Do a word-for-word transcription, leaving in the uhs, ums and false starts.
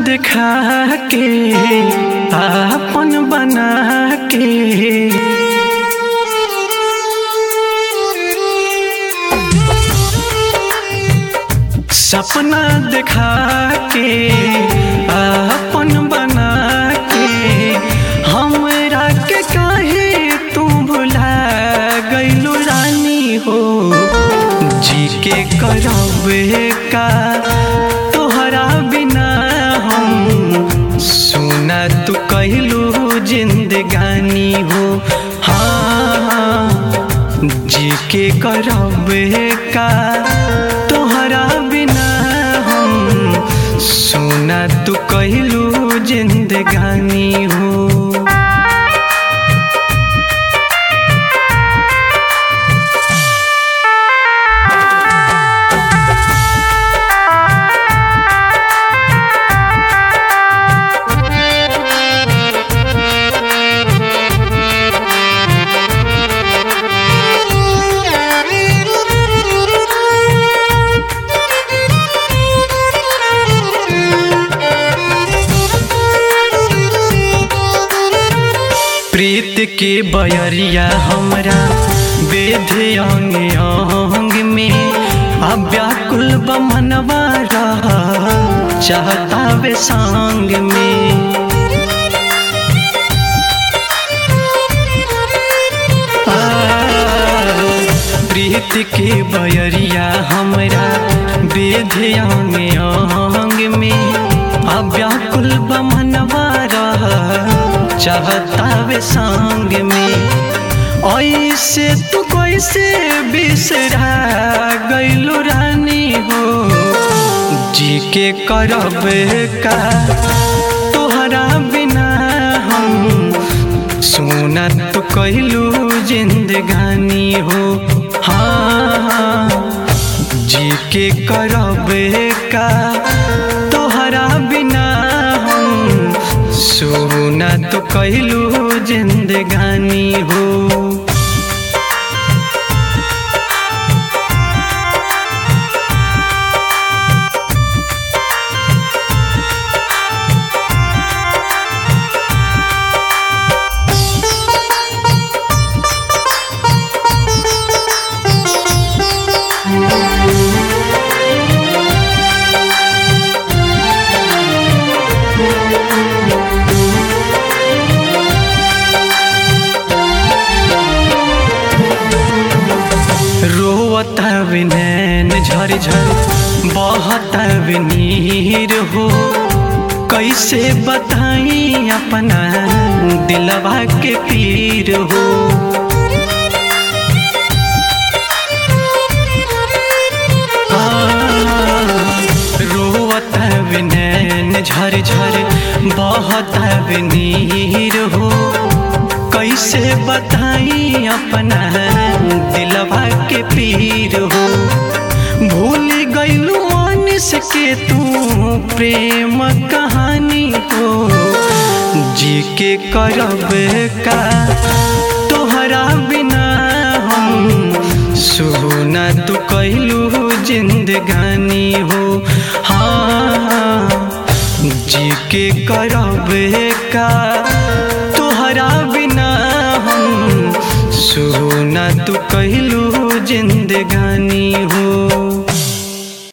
दिखा के आपन बना के सपना दिखा के आपन बना के हमरा के काहे तू भुला गइलू रानी हो। जी के करबे का तोहरा बिना हम सुना तू कहलू जिंदगानी हो। हाँ जी के करबे का तोहरा बिना हम सुना तू कहलू जिंदगानी हो। प्रीत के बयरिया हमरा बेधे अंग अंग में अब व्याकुल बमनवा रहा चाहता वे संग में। प्रीत के बयरिया हमरा बेधे अंग अंग में अब व्याकुल बमनवा रहा चाहता वे संग में। ऐसे तू कैसे बिसरा गइलू रानी हो। जी के करब का तोहरा बिना हम सुना तू कहलू जिंदगानी हो। हाँ जी के करब का तोहरा बिना हम सुना तो कहलू जिंदगानी हो। रोता नैन झर झर बहता नीर हो। कैसे बताई अपना दिलवा के पीर हो। रोता नैन झर झर बहता नीर हो। कैसे बताई अपना दिलवा के पीर हो। भूल गइलू अनिस के तू प्रेम कहानी हो। जी के करब का तोहरा बिना हम सुना तू कहलू जिंदगानी हो। हाँ जी के करब का तोहरा बिना हम सुना तू कहलू जिंदगानी हो।